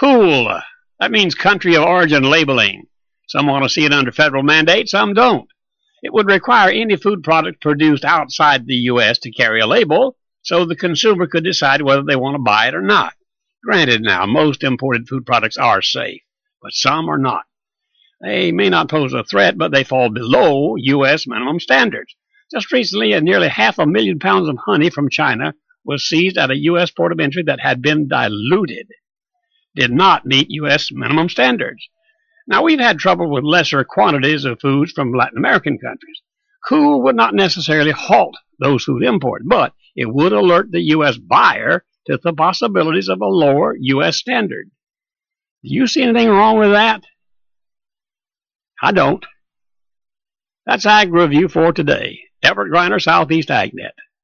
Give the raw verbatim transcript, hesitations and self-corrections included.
Cool. That means country of origin labeling. Some want to see it under federal mandate, some don't. It would require any food product produced outside the U S to carry a label, so the consumer could decide whether they want to buy it or not. Granted now, most imported food products are safe, but some are not. They may not pose a threat, but they fall below U S minimum standards. Just recently, nearly half a million pounds of honey from China was seized at a U S port of entry that had been diluted. Did not meet U S minimum standards. Now, we've had trouble with lesser quantities of foods from Latin American countries. Cool would not necessarily halt those food imports, but it would alert the U S buyer to the possibilities of a lower U S standard. Do you see anything wrong with that? I don't. That's Ag Review for today. Everett Griner, Southeast AgNet.